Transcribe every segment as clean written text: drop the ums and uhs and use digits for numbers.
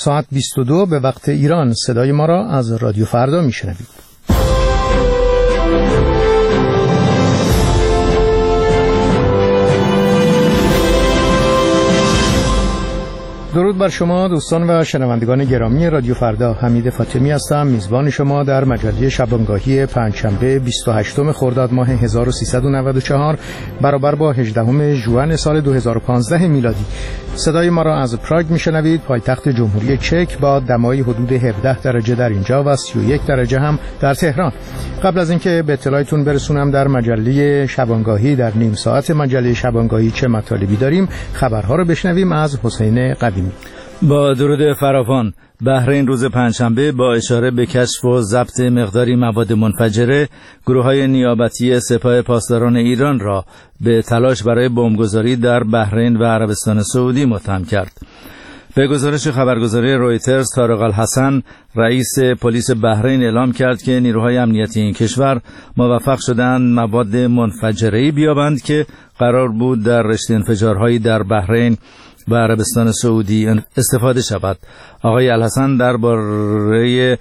ساعت 22 به وقت ایران صدای ما را از رادیو فردا میشنوید. درود بر شما دوستان و شنوندگان گرامی رادیو فردا. حمید فاطمی هستم، میزبان شما در مجله شبانگاهی پنجشنبه 28 خرداد ماه 1394 برابر با 18 ژوئن سال 2015 میلادی. صدای ما را از پراگ میشنوید، پایتخت جمهوری چک، با دمای حدود 17 درجه در اینجا و 31 درجه هم در تهران. قبل از اینکه به اطلاعتون برسونم در مجله شبانگاهی، در نیم ساعت مجله شبانگاهی چه مطالبی داریم، خبرها رو بشنویم از حسین قدیمی. با درود فراوان، بحرین روز پنجشنبه با اشاره به کشف و ضبط مقداری مواد منفجره، گروه‌های نیابتی سپاه پاسداران ایران را به تلاش برای بمبگذاری در بحرین و عربستان سعودی متهم کرد. به گزارش خبرگزاری رویترز، طارق الحسن، رئیس پلیس بحرین، اعلام کرد که نیروهای امنیتی این کشور موفق شدند مواد منفجره‌ای بیابند که قرار بود در رشته انفجارهایی در بحرین و عربستان سعودی استفاده شود. آقای الحسن درباره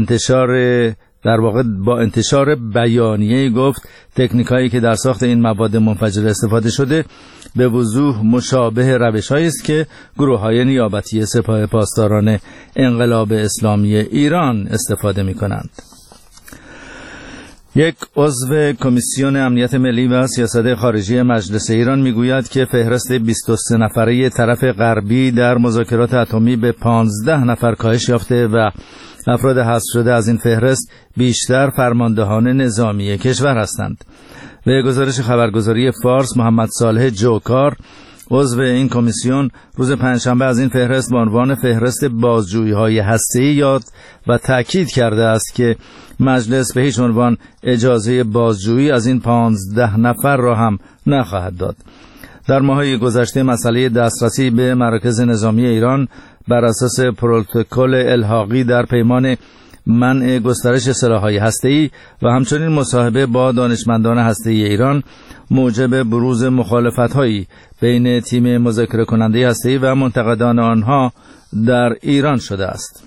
با انتشار بیانیه گفت تکنیکایی که در ساخت این مواد منفجره استفاده شده به وضوح مشابه روش‌هایی است که گروه‌های نیابتی سپاه پاسداران انقلاب اسلامی ایران استفاده می‌کنند. یک عضو کمیسیون امنیت ملی و سیاست خارجی مجلس ایران میگوید که فهرست 23 نفره طرف غربی در مذاکرات اتمی به 15 نفر کاهش یافته و افراد حذف شده از این فهرست بیشتر فرماندهان نظامی کشور هستند. به گزارش خبرگزاری فارس، محمد صالح جوکار، عضو این کمیسیون، روز پنجشنبه از این فهرست به عنوان فهرست بازجویی‌های هسته‌ای یاد و تأکید کرده است که مجلس به هیچ عنوان اجازه بازجویی از این 15 نفر را هم نخواهد داد. در ماه‌های گذشته مسئله دسترسی به مراکز نظامی ایران بر اساس پروتکل الحاقی در پیمان منع گسترش سلاح‌های هسته‌ای و همچنین مصاحبه با دانشمندان هسته‌ای ایران موجب بروز مخالفت‌هایی بین تیم مذاکره کننده هسته‌ای و منتقدان آنها در ایران شده است.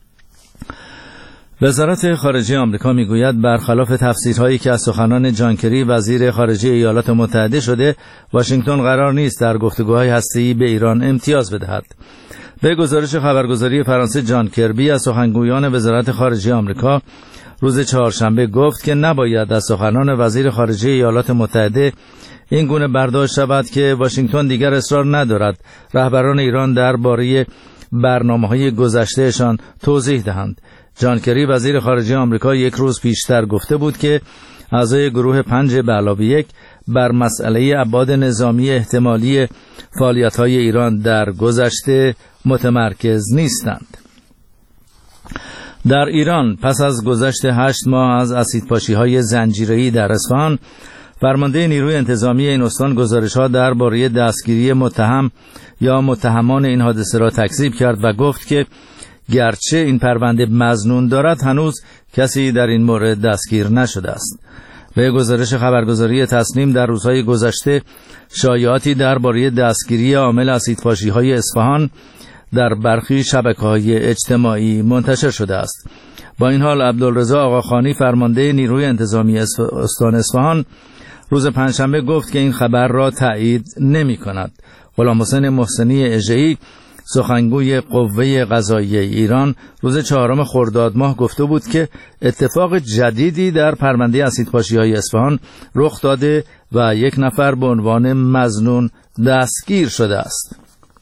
وزارت خارجه آمریکا میگوید برخلاف تفسیرهایی که از سخنان جان کری وزیر خارجه ایالات متحده شده، واشنگتن قرار نیست در گفتگوهای هسته‌ای به ایران امتیاز بدهد. به گزارش خبرگزاری فرانسه، جان کربی از سخنگویان وزارت خارجه آمریکا روز چهارشنبه گفت که نباید از سخنان وزیر خارجه ایالات متحده این گونه برداشت شود که واشنگتن دیگر اصرار ندارد رهبران ایران درباره برنامه‌های گذشتهشان توضیح دهند. جان کری وزیر خارجه آمریکا یک روز پیشتر گفته بود که اعضای گروه 5+1 بر مسئله ابعاد نظامی احتمالی فعالیت‌های ایران در گذشته متمرکز نیستند. در ایران پس از گذشت 8 ماه از اسیدپاشی‌های زنجیره‌ای در اصفهان، فرمانده نیروی انتظامی این استان گزارش‌ها درباره دستگیری متهم یا متهمان این حادثه را تکذیب کرد و گفت که گرچه این پرونده مظنون دارد، هنوز کسی در این مورد دستگیر نشده است. به گزارش خبرگزاری تصنیم، در روزهای گذشته شایعاتی درباره دستگیری عامل اسیدپاشی‌های اصفهان در برخی شبکه‌های اجتماعی منتشر شده است. با این حال عبدالرضا آقاخانی، فرمانده نیروی انتظامی استان اصفهان، روز پنجشنبه گفت که این خبر را تایید نمی‌کند. غلامحسین محسنی اژه‌ای، سخنگوی قوه قضاییه ایران، روز 4 خرداد ماه گفته بود که اتفاق جدیدی در پرونده اسیدپاشی‌های اصفهان رخ داده و یک نفر به عنوان مظنون دستگیر شده است.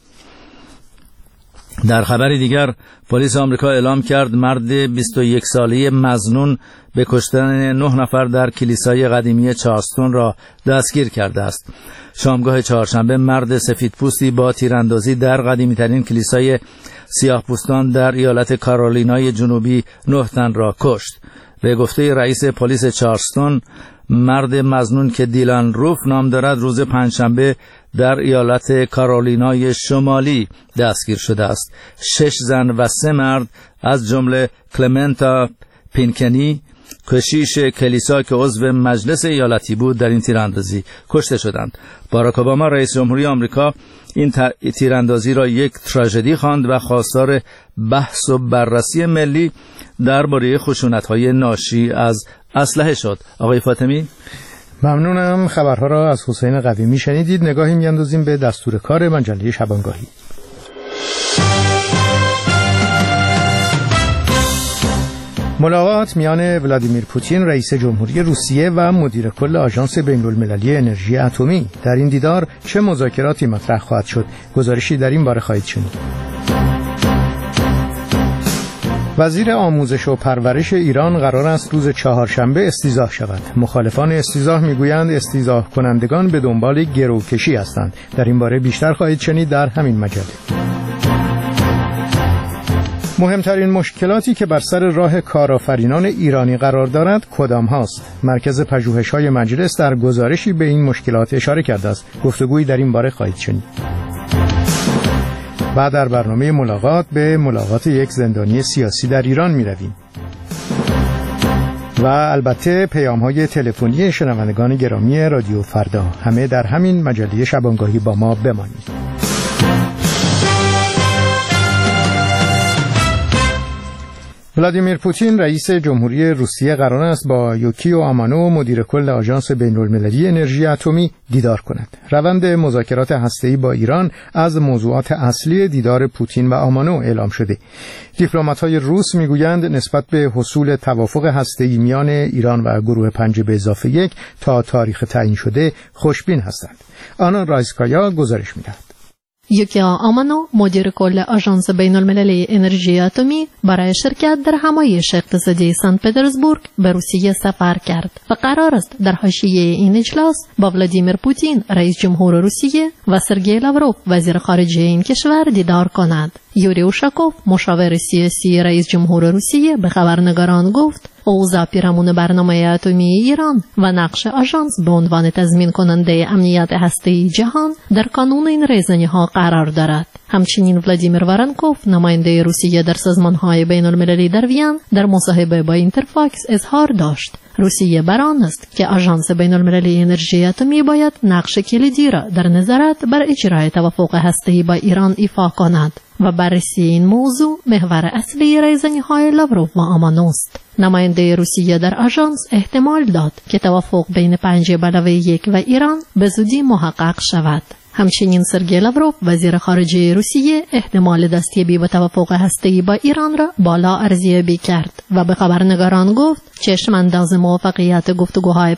در خبری دیگر، پلیس آمریکا اعلام کرد مرد 21 ساله مظنون به کشتن 9 نفر در کلیسای قدیمی چارلستون را دستگیر کرده است. شامگاه چهارشنبه مرد سفیدپوستی با تیراندازی در قدیمی‌ترین کلیسای سیاه‌پوستان در ایالت کارولینای جنوبی 9 تن را کشت. به گفته رئیس پلیس چارلستون، مرد مظنون که دیلان روف نام دارد روز پنجشنبه در ایالت کارولینای شمالی دستگیر شده است. 6 زن و 3 مرد از جمله کلمنتا پینکنی، کشیش کلیسا که عضو مجلس ایالتی بود در این تیراندازی کشته شدند. باراک اوباما رئیس جمهوری آمریکا این تیراندازی را یک تراژدی خواند و خواستار بحث و بررسی ملی درباره خشونت‌های ناشی از اسلحه شد. آقای فاطمی، ممنونم. خبرها را از حسین قویمی شنیدید. نگاهی می‌اندازیم به دستور کار مجله شبانگاهی. ملاقات میان ولادیمیر پوتین رئیس جمهوری روسیه و مدیر کل آژانس بین‌المللی انرژی اتمی. در این دیدار چه مذاکراتی مطرح خواهد شد؟ گزارشی در این باره خواهید شنید. وزیر آموزش و پرورش ایران قرار است روز چهارشنبه استیضاح شود. مخالفان استیضاح میگویند استیضاح کنندگان به دنبال گروکشی هستند. در این باره بیشتر خواهید شنید در همین مجله. مهمترین مشکلاتی که بر سر راه کارآفرینان ایرانی قرار دارد کدام هاست؟ مرکز پژوهش‌های مجلس در گزارشی به این مشکلات اشاره کرده است. گفتگویی در این باره خواهید شنید. بعد در برنامه ملاقات به ملاقات یک زندانی سیاسی در ایران می‌رویم. و البته پیام‌های تلفنی شنوندگان گرامی رادیو فردا. همه در همین مجله شبانگاهی با ما بمانید. ولادیمیر پوتین رئیس جمهوری روسیه قرار است با یوکیو آمانو مدیر کل آژانس بین‌المللی انرژی اتمی دیدار کند. روند مذاکرات هسته‌ای با ایران از موضوعات اصلی دیدار پوتین و آمانو اعلام شده. دیپلمات‌های روس میگویند نسبت به حصول توافق هسته‌ای میان ایران و گروه 5+1 تا تاریخ تعیین شده خوشبین هستند. آنا رایسکایا گزارش می‌دهد. یوکیو آمانو مدیر کل آژانس بین‌المللی انرژی اتمی برای شرکت در همایش اقتصادی سنت پترزبورگ به روسیه سفر کرد و قرار است در حاشیه این اجلاس با ولادیمیر پوتین رئیس جمهور روسیه و سرگئی لاوروف وزیر خارجه این کشور دیدار کند. یوری اوشاکوف مشاور سیاسی رئیس جمهور روسیه به خبرنگاران گفت اوضاع پیرامون برنامه اتمی ایران و نقش آژانس به عنوان تضمین کننده امنیت هسته‌ای جهان در کانون این رایزنی‌ها قرار دارد. همچنین ولادیمیر وارنکوف نماینده روسیه در سازمان‌های بین‌المللی در وین در مصاحبه با اینترفاکس اظهار داشت روسیه بر آن است که آژانس بین‌المللی انرژی اتمی باید نقش کلیدی را در نظارت بر اجرای توافق هسته‌ای با ایران ایفا کند و بررسی این موضوع محور اصلی رایزنی‌های لاوروف و آمانو است. نماینده روسیه در آژانس احتمال داد که توافق بین 5+1 و ایران به زودی محقق شود. همچنین سرگئی لاوروف وزیر خارجه روسیه احتمال دستیابی به توافق هسته‌ای با ایران را بالا ارزیابی کرد و به خبرنگاران گفت چشم انداز موفقیت گفتگوهای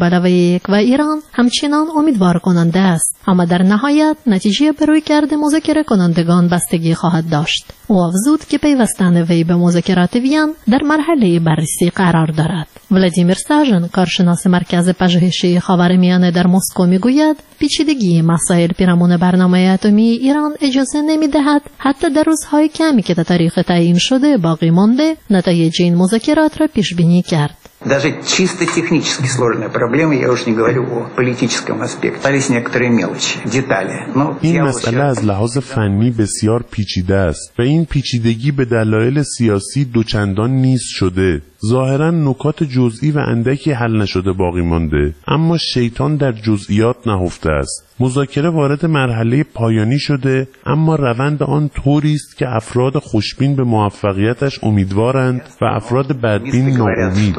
5+1 و ایران همچنان امیدوار کننده است، اما در نهایت نتیجه به رویکرد مذاکره کنندگان بستگی خواهد داشت. او افزود که پیوستن وی به مذاکرات وین در مرحله بررسی قرار دارد. ولادیمیر ساژن کارشناس مرکز پژوهشی خاورمیانه در مسکو میگوید پیچیدگی مسائل پیرامون برنامه اتمی ایران اجازه نمیدهد حتی در روزهای کمی که تا تاریخ تعیین شده باقی مانده نتایج این مذاکرات را پیش بینی کرد. Даже чисто технически сложная проблема, я уж не говорю о политическом аспекте. Остались некоторые мелочи, детали. این مسئله از لحاظ فنی بسیار پیچیده است و این پیچیدگی به دلایل سیاسی دوچندان نیز شده. ظاهرا نکات جزئی و اندکی حل نشده باقی مانده، اما شیطان در جزئیات نهفته است. مذاکره وارد مرحله پایانی شده، اما روند آن طوری است که افراد خوشبین به موفقیتش امیدوارند و افراد بدبین ناامید.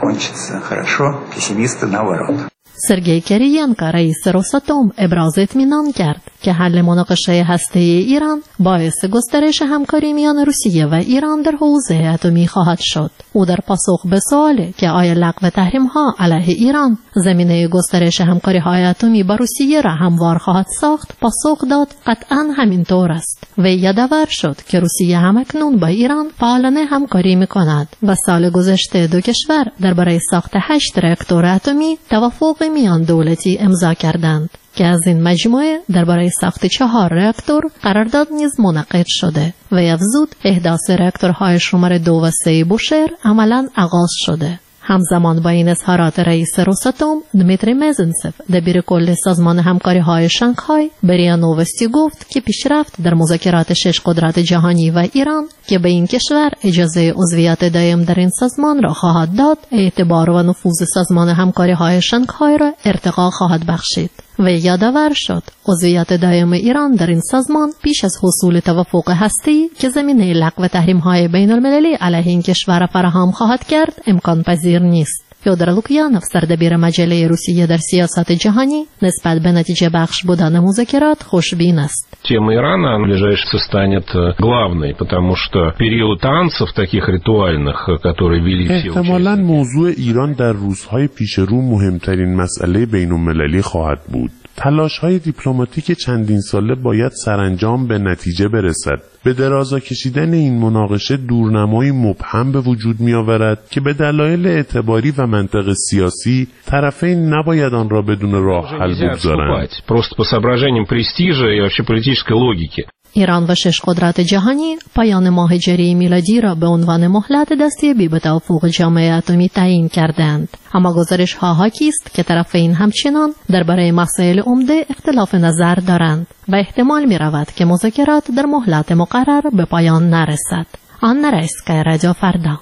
سرگئی کریینکو رئیس روساتوم ابراز اطمینان کرد که حل مناقشه هسته‌ای ایران باعث گسترش همکاری میان روسیه و ایران در حوزه اتمی خواهد شد. او در پاسخ به سوالی که آیا لغو تحریم‌ها علیه ایران زمینه گسترش همکاری‌های اتمی با روسیه را هموار خواهد ساخت، پاسخ داد قطعاً همینطور است. وی یادآور شد که روسیه همکنون با ایران فعالانه همکاری می‌کند و سال گذشته دو کشور درباره ساخت 8 راکتور اتمی توافق میان دولتی امضا کردند که از این مجموعه درباره ساخت 4 راکتور قرارداد نیز منعقد شده و افزود احداث راکتورهای شماره 2 و 3 بوشهر عملاً آغاز شده. همزمان با این اظهارات رئیس روساتوم دمیتری مزنسف دبیر کل سازمان همکاری‌های شانگهای به ریا نووستی گفت که پیشرفت در مذاکرات 6 قدرت جهانی و ایران که به این کشور اجازه عضویت دائم در این سازمان را خواهد داد، اعتبار و نفوذ سازمان همکاری‌های شانگهای را ارتقا خواهد بخشید. و یادآور شد عضویت دائم ایران در این سازمان پیش از حصول توافق هسته‌ای که زمینه لغو تحریم‌های بین‌المللی علیه این کشور فراهم خواهد کرد امکان پذیر نیست. فیودور لوکیانوف سردبیر مجله روسیه در سیاست جهانی نسبت به نتیجه بخش بودن مذاکرات خوشبین است. Тема Ирана в ближайшее станет главной, потому что период танцев таких ритуальных, которые вели все احتمالاً موضوع ایران در روزهای پیش رو مهمترین مسئله بین‌المللی خواهد بود. تلاش‌های دیپلماتیک چندین ساله باید سرانجام به نتیجه برسد. به درازا کشیدن این مناقشه دورنمایی مبهم به وجود می‌آورد که به دلایل اعتباری و منطق سیاسی طرفین نباید آن را بدون راه حل بگذارند. Просто по соображениям престижа и вообще политической логики. ایران و 6 قدرت جهانی پایان ماه جری میلادی را به عنوان مهلت دستیابی به توافق جامعه اتمی تعیین کردند، اما گزارش‌ها حاکی است که طرفین همچنان درباره مسائل عمده اختلاف نظر دارند و احتمال می‌رود که مذاکرات در مهلت مقرر به پایان نرسد. آن رئیس‌کای رادیو فردا.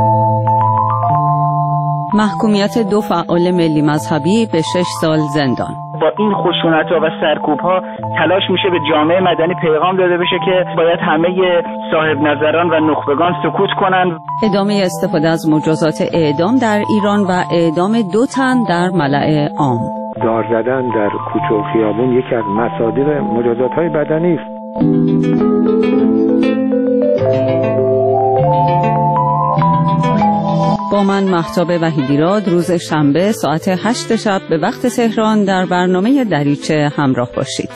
محکومیت 2 فعال ملی مذهبی به 6 سال زندان. با این خشونت‌ها و سرکوب‌ها تلاش میشه به جامعه مدنی پیغام داده بشه که باید همه صاحب نظران و نخبگان سکوت کنند. ادامه استفاده از مجازات اعدام در ایران و اعدام 2 تن در ملأ عام. دار زدن در کوچه و خیابون یکی از مصادیق مجازات‌های بدنی است. با من مهتاب وحیدیراد روز شنبه ساعت 8 شب به وقت تهران در برنامه دریچه همراه باشید.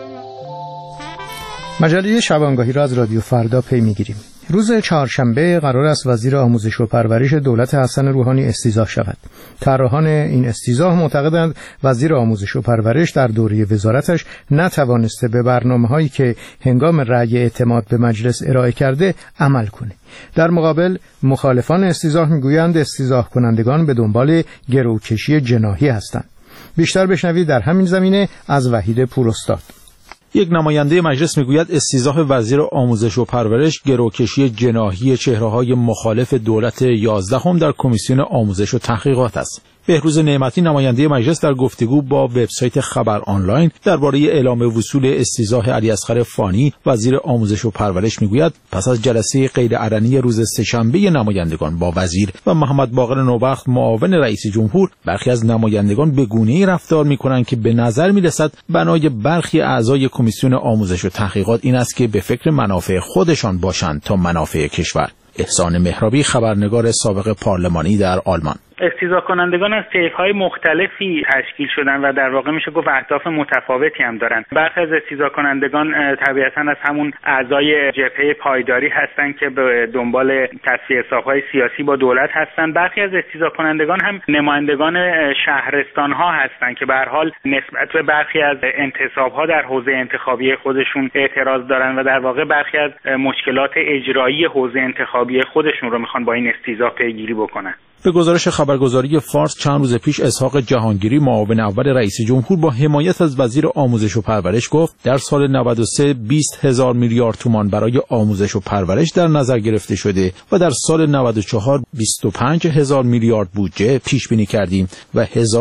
مجله شبانگاهی را از رادیو فردا پی می‌گیریم. روز چهارشنبه قرار است وزیر آموزش و پرورش دولت حسن روحانی استیضاح شود. طراحان این استیضاح معتقدند وزیر آموزش و پرورش در دوره وزارتش نتوانسته به برنامه‌هایی که هنگام رأی اعتماد به مجلس ارائه کرده عمل کنه. در مقابل مخالفان استیضاح میگویند استیضاح کنندگان به دنبال گروکشی جناحی هستند. بیشتر بشنوید در همین زمینه از وحید پوراستاد. یک نماینده مجلس میگوید استیضاح وزیر آموزش و پرورش گروکشی جناحی چهره‌های مخالف دولت 11 در کمیسیون آموزش و تحقیقات است. بهروز نعمتی نماینده مجلس در گفتگو با وبسایت خبر آنلاین درباره اعلام وصول استیضاح علیاصغر فانی وزیر آموزش و پرورش میگوید پس از جلسه غیرعلنی روز سه‌شنبه نمایندگان با وزیر و محمد باقر نوبخت معاون رئیس جمهور، برخی از نمایندگان به گونه‌ای رفتار می‌کنند که به نظر می‌رسد بنای برخی اعضای کمیسیون آموزش و تحقیقات این است که به فکر منافع خودشان باشند تا منافع کشور. احسان مهرابی خبرنگار سابق پارلمانی در آلمان. استیضاح کنندگان از طیف‌های مختلفی تشکیل شدن و در واقع میشه گفت اهداف متفاوتی هم دارن. برخی از استیضاح کنندگان طبیعتاً از همون اعضای جبهه پایداری هستن که به دنبال تصفیه حساب‌های سیاسی با دولت هستن. برخی از استیضاح کنندگان هم نمایندگان شهرستان‌ها هستن که به هر حال نسبت به برخی از انتصاب‌ها در حوزه انتخابی خودشون اعتراض دارن و در واقع برخی از مشکلات اجرایی حوزه انتخابی خودشون رو میخوان با این استیضاح پیگیری بکنن. به گزارش خبرگزاری فارس چند روز پیش اسحاق جهانگیری معاون اول رئیس جمهور با حمایت از وزیر آموزش و پرورش گفت در سال 93 20,000 میلیارد تومان برای آموزش و پرورش در نظر گرفته شده و در سال 94 25,000 میلیارد بودجه پیش بینی کردیم و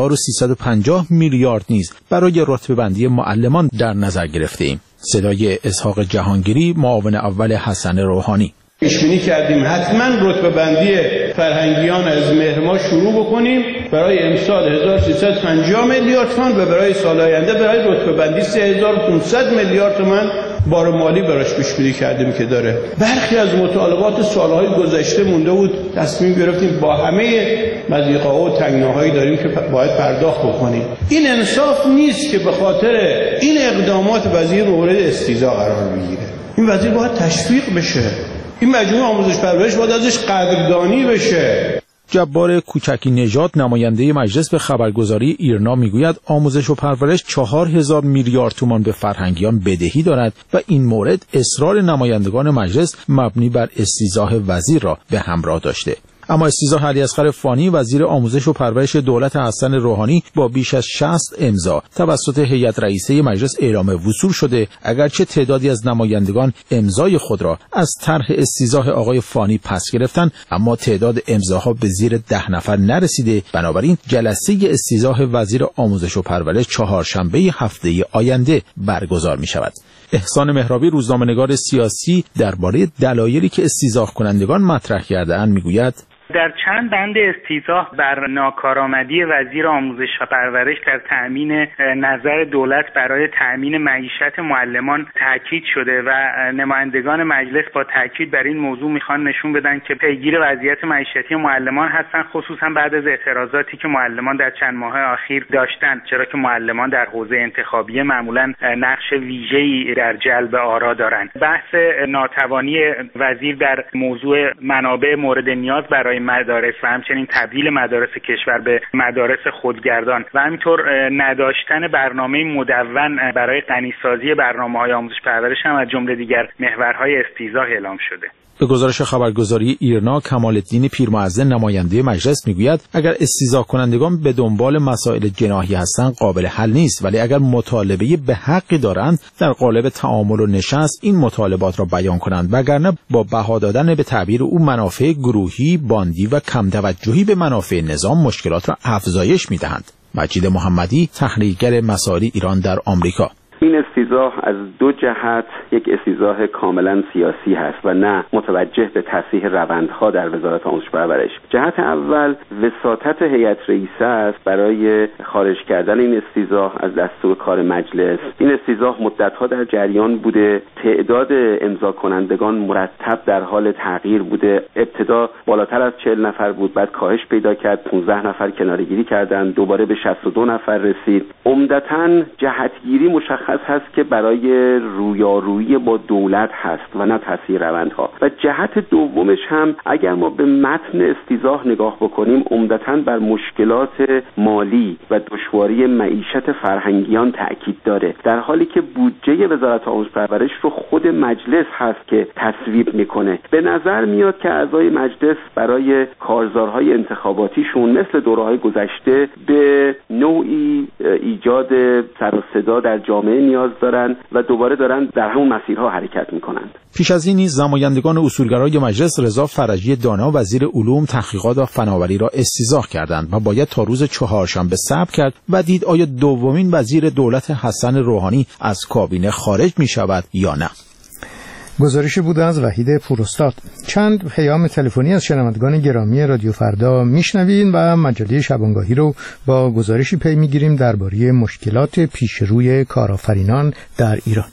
1350 میلیارد نیز برای رتبه‌بندی معلمان در نظر گرفتیم. صدای اسحاق جهانگیری معاون اول حسن روحانی. پیش‌بینی کردیم حتما رتبه‌بندی فرهنگیان از مهر ماه شروع بکنیم برای امسال 1350 میلیارد تومان و برای سال آینده برای رتبه‌بندی 3500 میلیارد تومان بار مالی براش پیش‌بینی کردیم که داره. برخی از مطالبات سالهای گذشته مونده بود، تصمیم گرفتیم با همه مضیقه‌ها و تنگناهایی داریم که باید پرداخت بکنیم. این انصاف نیست که به خاطر این اقدامات وزیر مورد استیضاح قرار بگیره. این وزیر باید تشویق بشه. این مجموعه آموزش پرورش باید ازش قدردانی بشه. جبار کوچکی نژاد نماینده مجلس به خبرگزاری ایرنا میگوید آموزش و پرورش 4,000 میلیارد تومان به فرهنگیان بدهی دارد و این مورد اصرار نمایندگان مجلس مبنی بر استیضاح وزیر را به همراه داشته. اما استیضاح علیاصغر فانی وزیر آموزش و پرورش دولت حسن روحانی با بیش از 60 امضا توسط هیئت رئیسه مجلس اعلام وصول شده، اگرچه تعدادی از نمایندگان امضای خود را از طرح استیضاح آقای فانی پس گرفتند، اما تعداد امضاها به زیر 10 نفر نرسیده. بنابراین جلسه استیضاح وزیر آموزش و پرورش چهارشنبه هفته آینده برگزار می شود. احسان مهرابی، روزنامه‌نگار سیاسی، درباره دلایلی که استیضاح کنندگان مطرح کرده‌اند میگوید: در چند بند استیضاح بر ناکارآمدی وزیر آموزش و پرورش در تأمین نظر دولت برای تأمین معیشت معلمان تاکید شده و نمایندگان مجلس با تاکید بر این موضوع میخوان نشون بدن که پیگیر وضعیت معیشتی معلمان هستن، خصوصا بعد از اعتراضاتی که معلمان در چند ماه اخیر داشتن، چرا که معلمان در حوزه انتخابی معمولا نقش ویژه‌ای در جلب آرا دارن. بحث ناتوانی وزیر در موضوع منابع مورد نیاز برای مدارس و همچنین تبدیل مدارس کشور به مدارس خودگردان و همینطور نداشتن برنامه مدون برای غنیسازی برنامه‌های آموزش پرورش هم از جمله دیگر محورهای استیضاح اعلام شده. به گزارش خبرگزاری ایرنا، کمال‌الدین پیرمعظم نماینده مجلس میگوید اگر استیضاح کنندگان به دنبال مسائل جناحی هستند قابل حل نیست، ولی اگر مطالبه به حقی دارند در قالب تعامل و نشست این مطالبات را بیان کنند، وگرنه با بها دادن به تعبیر او منافع گروهی، باندی و کم توجهی به منافع نظام مشکلات را افزایش میدهند. مجید محمدی، تحلیلگر مسائل ایران در آمریکا: این استیضاح از دو جهت یک استیضاح کاملا سیاسی هست و نه متوجه به تصحیح روندها در وزارت آموزش و پرورش. جهت اول وساطت هیئت رئیسه است برای خارج کردن این استیضاح از دستور کار مجلس. این استیضاح مدت‌ها در جریان بوده، تعداد امضا کنندگان مرتب در حال تغییر بوده. ابتدا بالاتر از 40 نفر بود، بعد کاهش پیدا کرد، 15 نفر کناره‌گیری کردند، دوباره به 62 نفر رسید. عمدتاً جهتگیری مشخص هست که برای رویارویی با دولت هست و نه تصحیح روندها. و جهت دومش هم اگر ما به متن استیضاح نگاه بکنیم عمدتاً بر مشکلات مالی و دشواری معیشت فرهنگیان تأکید داره، در حالی که بودجه وزارت آموزش و پرورش رو خود مجلس هست که تصویب میکنه. به نظر میاد که اعضای مجلس برای کارزارهای انتخاباتیشون مثل دوره‌های گذشته به نوعی ایجاد سر و صدا در جامعه نیاز دارن و دوباره دارن در همون مسیرها حرکت میکنند. پیش از این نیز نمایندگان اصولگرای مجلس رضا فرجی دانا وزیر علوم، تحقیقات و فناوری را استیضاح کردند و باید تا روز چهارشنبه صبر کرد و دید آیا دومین وزیر دولت حسن روحانی از کابینه خارج می شود یا نه. گزارشی بود از وحید پوراستاد. چند پیام تلفنی از شنوندگان گرامی رادیو فردا میشنوین و مجله شبانگاهی رو با گزارشی پی میگیریم درباره مشکلات پیشروی کارآفرینان در ایران.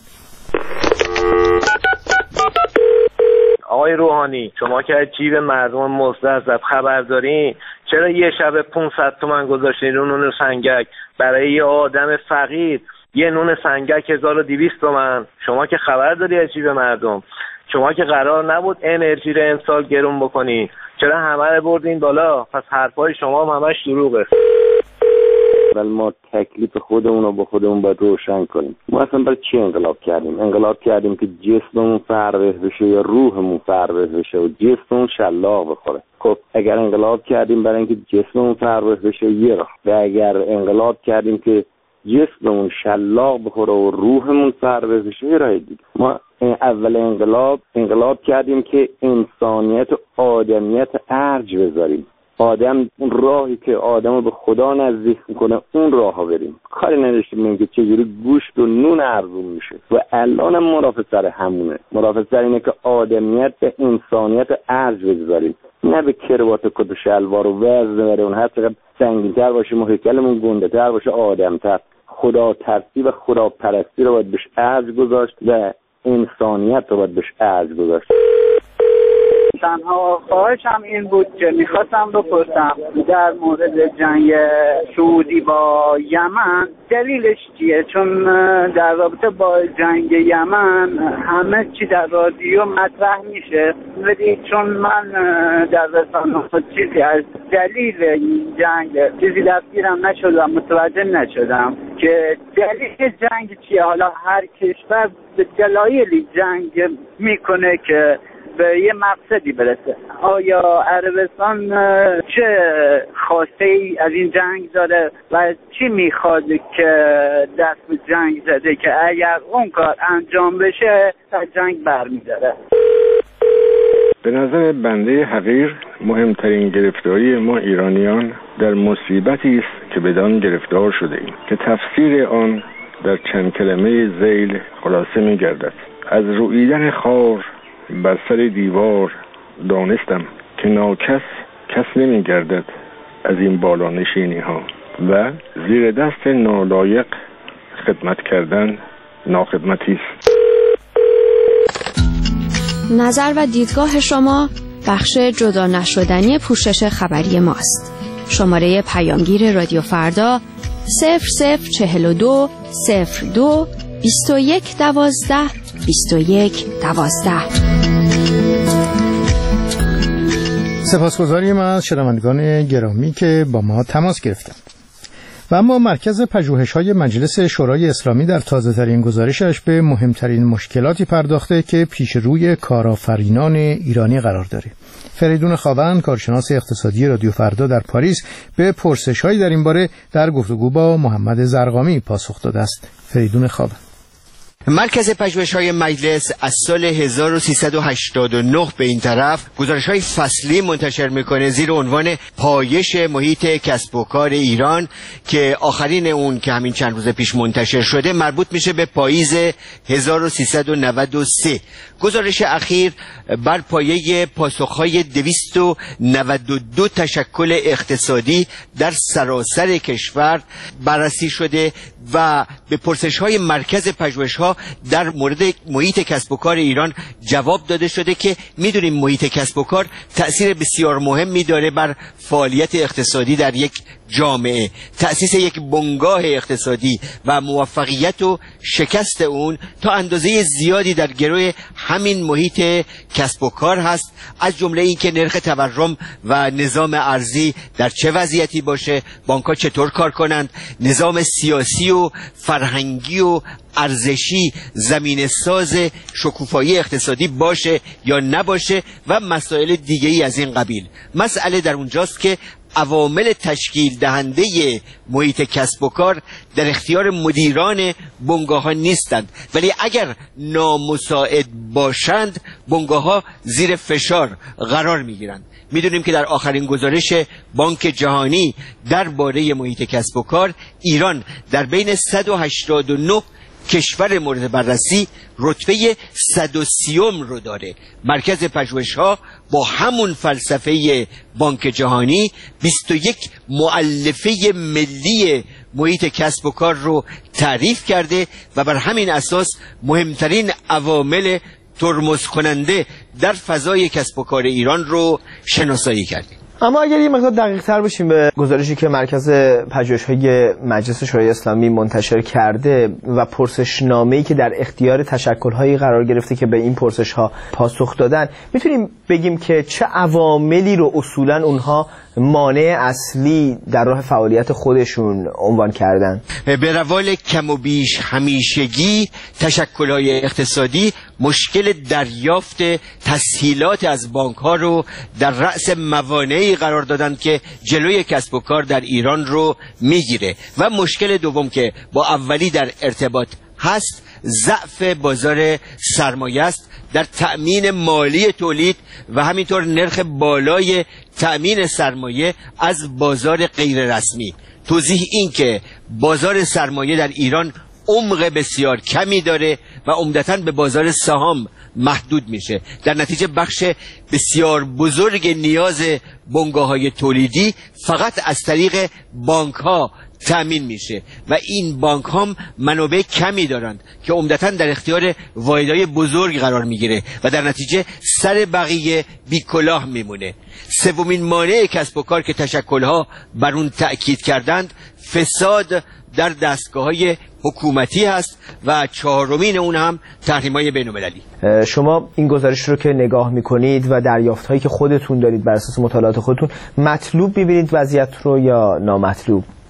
آقای روحانی، شما که از جیب مردم مستضعف خبر دارین، چرا یه شب 500 تومن گذاشتین رو نون سنگک برای یه آدم فقیر؟ یه نون سنگک 1200 تومن. شما که خبر داری از جیب مردم، شما که قرار نبود انرژی رو امسال گرون بکنین، چرا همه رو بردین بالا؟ پس حرفای شما هم همش دروغه. ولی ما تکلیف خودمون رو با خودمون باید روشن کنیم. ما اصلا برای چی انقلاب کردیم؟ انقلاب کردیم که جسممون فربه بشه یا روحمون فربه بشه و جسممون شلاق بخوره. خب اگر انقلاب کردیم برای اینکه جسممون فربه بشه یه راه، و اگر انقلاب کردیم که جسممون شلاق بخوره و روحمون فربه بشه یه راه دیگه. ما اول انقلاب کردیم که انسانیت و آدمیت ارج بذاریم. آدم اون راهی که آدمو به خدا نزدیک میکنه اون راهو بریم. کاری نداشتیم اینکه چجوری گوشت و نون ارزون میشه و الانم مرافع سر همونه. مرافع سر اینه که آدمیت به انسانیت ارج بذاریم، نه به کروات و کت و شلوار و وزن بره اون هر چقدر سنگین‌تر باشه هیکلمون گنده‌تر باشه آدم‌تر. خدا ترسی و خدا پرستی رو باید بهش ارج گذاشت و انسانیت رو باید بهش ارج گذاشت. تنها خواهشم این بود که میخواستم بپرسم در مورد جنگ سعودی با یمن دلیلش چیه؟ چون در رابطه با جنگ یمن همه چی در رادیو مطرح میشه، ولی چون من در رسانه چیزی از دلیل این جنگ چیزی دستگیرم نشدم، متوجه نشدم که دلیل جنگ چیه. حالا هر کشور به دلایلی جنگ میکنه که به یه مقصدی برسه. آیا عربستان چه خواسته ای از این جنگ داره و چی میخواد که دست به جنگ زده که اگر اون کار انجام بشه تا جنگ برمیداره؟ به نظر بنده حقیر مهمترین گرفتاری ما ایرانیان در مصیبتی است که بدان گرفتار شده ایم که تفسیر آن در چند کلمه ذیل خلاصه می گردد. از رویدن خار بر سر دیوار دانستم که ناکس کس نمی گردد از این بالا نشینی ها و زیر دست نالایق خدمت کردن ناخدمتی است. نظر و دیدگاه شما بخش جدا نشدنی پوشش خبری ماست. شماره پیامگیر رادیو فردا 0042 02 21 12 21 12. سپاسگزاریم از شنوندگان گرامی که با ما تماس گرفتند. و اما مرکز پژوهش‌های مجلس شورای اسلامی در تازه‌ترین گزارشش به مهمترین مشکلاتی پرداخته که پیش روی کارآفرینان ایرانی قرار داره. فریدون خاوند، کارشناس اقتصادی رادیو فردا در پاریس، به پرسش‌هایی در این باره در گفتگو با محمد زرقامی پاسخ داده است. فریدون خاوند: مرکز پژوهش‌های مجلس از سال 1389 به این طرف گزارش‌های فصلی منتشر می‌کنه زیر عنوان پایش محیط کسب و کار ایران که آخرین اون که همین چند روز پیش منتشر شده مربوط میشه به پاییز 1393. گزارش اخیر بر پایه پاسخ‌های 292 تشکل اقتصادی در سراسر کشور بررسی شده و به پرسش‌های مرکز پژوهش‌ها در مورد محیط کسب و کار ایران جواب داده شده که میدونیم محیط کسب و کار تأثیر بسیار مهمی داره بر فعالیت اقتصادی در یک جامعه. تأسیس یک بنگاه اقتصادی و موفقیت و شکست اون تا اندازه زیادی در گروه همین محیط کسب و کار هست، از جمله این که نرخ تورم و نظام ارزی در چه وضعیتی باشه، بانک‌ها چطور کار کنند، نظام سیاسی و فرهنگی و ارزشی زمین ساز شکوفایی اقتصادی باشه یا نباشه و مسائل دیگه‌ای از این قبیل. مسئله در اونجاست که عوامل تشکیل دهنده محیط کسب و کار در اختیار مدیران بنگاه‌ها نیستند، ولی اگر نامساعد باشند بنگاه‌ها زیر فشار قرار می‌گیرند. می‌دونیم که در آخرین گزارش بانک جهانی درباره محیط کسب و کار، ایران در بین 189 کشور مورد بررسی رتبه 130 رو داره. مرکز پژوهش‌ها با همون فلسفه بانک جهانی 21 مؤلفه ملی محیط کسب و کار رو تعریف کرده و بر همین اساس مهمترین عوامل ترمز کننده در فضای کسب و کار ایران رو شناسایی کرده. اما اگر یه مقدار دقیق تر بشیم به گزارشی که مرکز پژوهش‌های مجلس شورای اسلامی منتشر کرده و پرسشنامه‌ای که در اختیار تشکل‌هایی قرار گرفته که به این پرسش‌ها پاسخ دادن، میتونیم بگیم که چه عواملی رو اصولاً اونها مانع اصلی در راه فعالیت خودشون عنوان کردن؟ به روال کم و بیش همیشگی تشکل‌های اقتصادی مشکل دریافت تسهیلات از بانک‌ها رو در رأس موانعی قرار دادن که جلوی کسب و کار در ایران رو میگیره. و مشکل دوم که با اولی در ارتباط هست، ضعف بازار سرمایه است در تأمین مالی تولید و همینطور نرخ بالای تأمین سرمایه از بازار غیر رسمی. توضیح این که بازار سرمایه در ایران عمق بسیار کمی داره و عمدتاً به بازار سهام محدود میشه. در نتیجه بخش بسیار بزرگ نیاز بنگاه‌های تولیدی فقط از طریق بانک‌ها تأمین میشه و این بانک هم منابع کمی دارند که عمدتاً در اختیار واحدهای بزرگ قرار میگیره و در نتیجه سر بقیه بیکلاه میمونه. سومین مانع کسب و کار که تشکل‌ها بر اون تأکید کردند، فساد در دستگاه‌های حکومتی هست و چهارمین اون هم تحریم‌های بین‌المللی. شما این گزارش رو که نگاه می‌کنید و دریافت‌هایی که خودتون دارید بر اساس مطالعات خودتون، مطلوب می‌بینید وضعیت رو یا نامطلوب؟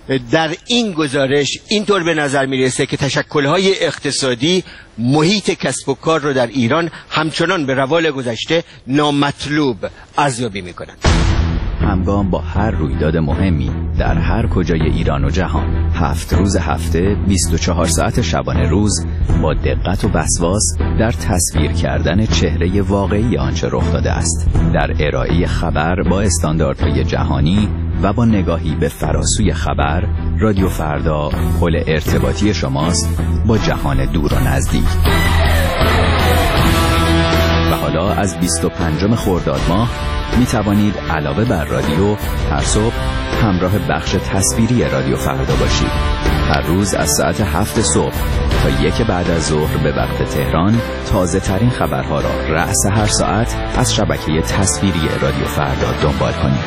در این گزارش اینطور به نظر میرسه که تشکل‌های اقتصادی محیط کسب و کار رو در ایران همچنان به روال گذشته نامطلوب ارزیابی میکنند. همگام با هر رویداد مهمی در هر کجای ایران و جهان، 7 روز هفته 24 ساعت شبانه روز با دقت و وسواس در تصویر کردن چهره واقعی آنچه رخ داده است، در ارائه خبر با استانداردهای جهانی و با نگاهی به فراسوی خبر، رادیو فردا پل ارتباطی شماست با جهان دور و نزدیک. و حالا از 25 خرداد ماه می توانید علاوه بر رادیو هر صبح همراه بخش تصویری رادیو فردا باشید. هر روز از ساعت 7 صبح تا 1 بعد از ظهر به وقت تهران تازه ترین خبرها را رأس هر ساعت از شبکه تصویری رادیو فردا دنبال کنید.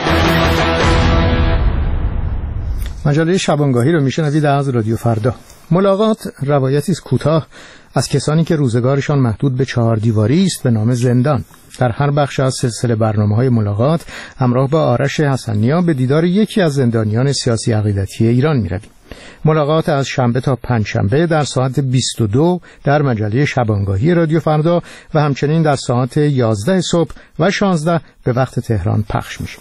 مجله شبانگاهی رو میشنوید از رادیو فردا. ملاقات روایتی است کوتاه از کسانی که روزگارشان محدود به 4 دیواری است به نام زندان. در هر بخش از سلسله برنامه‌های ملاقات همراه با آرش حسن‌نیا به دیدار یکی از زندانیان سیاسی عقیدتی ایران می‌رویم. ملاقات از شنبه تا پنجشنبه در ساعت 22 در مجله شبانگاهی رادیو فردا و همچنین در ساعت 11 صبح و 16 به وقت تهران پخش میشه.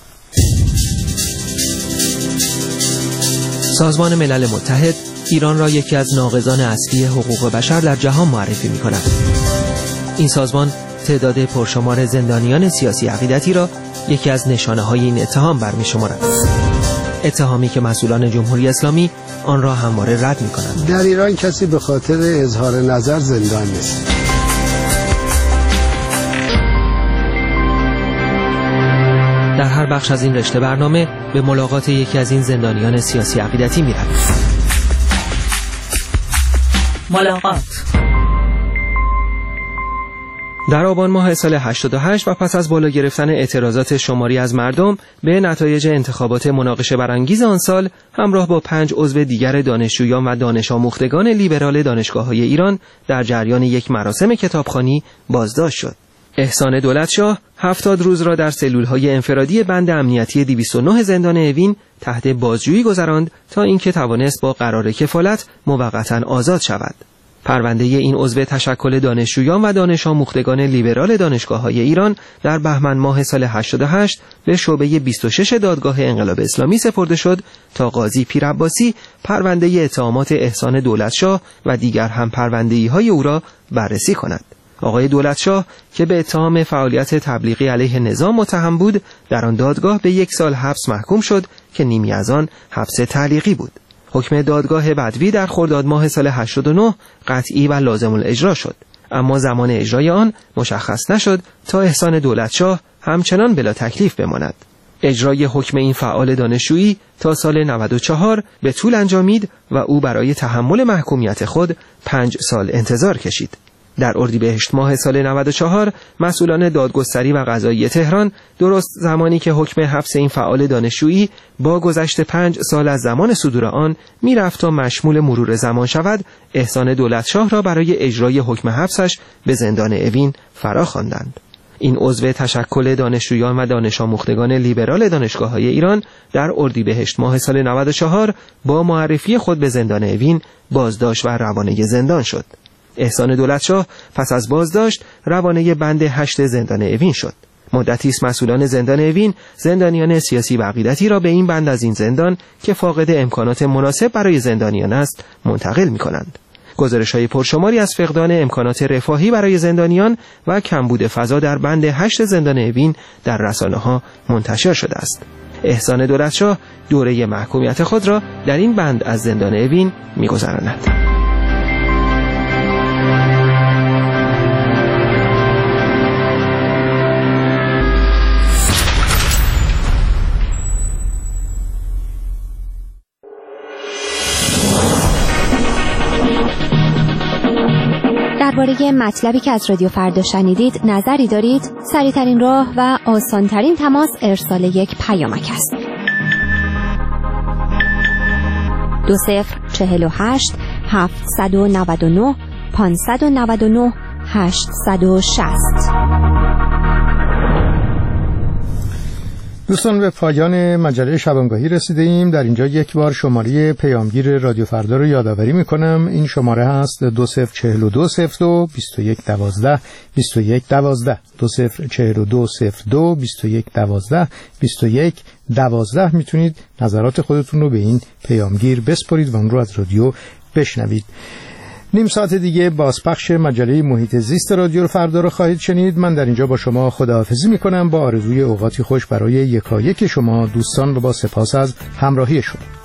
سازمان ملل متحد ایران را یکی از ناقضان اصلی حقوق بشر در جهان معرفی می‌کند. این سازمان تعداد پرشمار زندانیان سیاسی عقیدتی را یکی از نشانه‌های این اتهام برمی‌شمارد. اتهامی که مسئولان جمهوری اسلامی آن را همواره رد می‌کنند. در ایران کسی به خاطر اظهار نظر زندان نیست. در هر بخش از این رشته برنامه به ملاقات یکی از این زندانیان سیاسی عقیدتی می‌رویم. ملاقات در آبان ماه سال 88 و پس از بالا گرفتن اعتراضات شماری از مردم به نتایج انتخابات مناقشه برانگیز آن سال، همراه با 5 عضو دیگر دانشجویان و دانش آموختگان لیبرال دانشگاه‌های ایران در جریان یک مراسم کتابخوانی بازداشت شد. احسان دولتشاه 70 روز را در سلول‌های انفرادی بند امنیتی 209 زندان اوین تحت بازجویی گذراند تا اینکه توانست با قرار کفالت موقتاً آزاد شود. پرونده این عضو تشکل دانشجویان و دانش آموختگان لیبرال دانشگاه‌های ایران در بهمن ماه سال 88 به شعبه 26 دادگاه انقلاب اسلامی سپرده شد تا قاضی پیرعباسی پرونده اتهامات احسان دولتشاه و دیگر هم پرونده‌های او را بررسی کند. آقای دولتشاه که به اتهام فعالیت تبلیغی علیه نظام متهم بود، در آن دادگاه به 1 سال حبس محکوم شد که نیمی از آن حبس تعلیقی بود. حکم دادگاه بدوی در خرداد ماه سال 89 قطعی و لازم الاجرا شد، اما زمان اجرای آن مشخص نشد تا احسان دولتشاه همچنان بلا تکلیف بماند. اجرای حکم این فعال دانشجویی تا سال 94 به طول انجامید و او برای تحمل محکومیت خود 5 سال انتظار کشید. در اردیبهشت ماه سال 94 مسئولان دادگستری و قضایی تهران درست زمانی که حکم حبس این فعال دانشجویی با گذشت 5 سال از زمان صدور آن میرفت تا مشمول مرور زمان شود، احسان دولتشاه را برای اجرای حکم حبسش به زندان اوین فرا خواندند. این عضو تشکل دانشجویان و دانش آموختگان لیبرال دانشگاه‌های ایران در اردیبهشت ماه سال 94 با معرفی خود به زندان اوین بازداشت و روانه زندان شد. احسان دولتشاه پس از بازداشت روانه بند 8 زندان اوین شد. مدتی است مسئولان زندان اوین زندانیان سیاسی و عقیدتی را به این بند از این زندان که فاقد امکانات مناسب برای زندانیان است منتقل می‌کنند. گزارش‌های پرشماری از فقدان امکانات رفاهی برای زندانیان و کمبود فضا در بند 8 زندان اوین در رسانه‌ها منتشر شده است. احسان دولتشاه دوره محکومیت خود را در این بند از زندان اوین می‌گذراند. درباره مطلبی که از رادیو فردا شنیدید نظری دارید؟ سریع‌ترین راه و آسان‌ترین تماس ارسال یک پیامک است. 2048 799 599 860. دوستان به پایان مجله شبانگاهی رسیده ایم. در اینجا یک بار شماره پیامگیر رادیو فردا رو یادآوری میکنم. این شماره هست 204202 2112 2112 204202 2112 2112. میتونید نظرات خودتون رو به این پیامگیر بسپارید و اون رو از رادیو بشنوید. نیم ساعت دیگه بازپخش مجله محیط زیست رادیو فردا رو خواهید شنید. من در اینجا با شما خداحافظی میکنم با آرزوی اوقاتی خوش برای یکایک شما دوستان و با سپاس از همراهی شما.